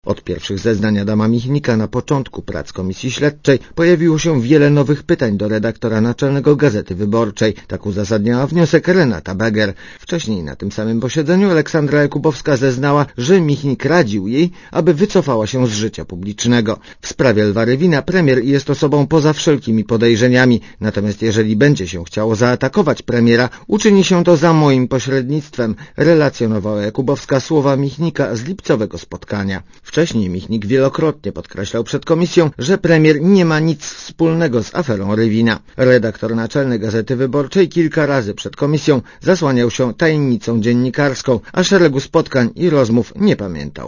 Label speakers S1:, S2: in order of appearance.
S1: Od pierwszych zeznań Adama Michnika na początku prac Komisji Śledczej pojawiło się wiele nowych pytań do redaktora naczelnego Gazety Wyborczej. Tak uzasadniała wniosek Renata Beger. Wcześniej na tym samym posiedzeniu Aleksandra Jakubowska zeznała, że Michnik radził jej, aby wycofała się z życia publicznego. W sprawie Lwa Rywina premier jest osobą poza wszelkimi podejrzeniami, natomiast jeżeli będzie się chciało zaatakować premiera, uczyni się to za moim pośrednictwem, relacjonowała Jakubowska słowa Michnika z lipcowego spotkania. Wcześniej Michnik wielokrotnie podkreślał przed komisją, że premier nie ma nic wspólnego z aferą Rywina. Redaktor naczelny Gazety Wyborczej kilka razy przed komisją zasłaniał się tajemnicą dziennikarską, a szeregu spotkań i rozmów nie pamiętał.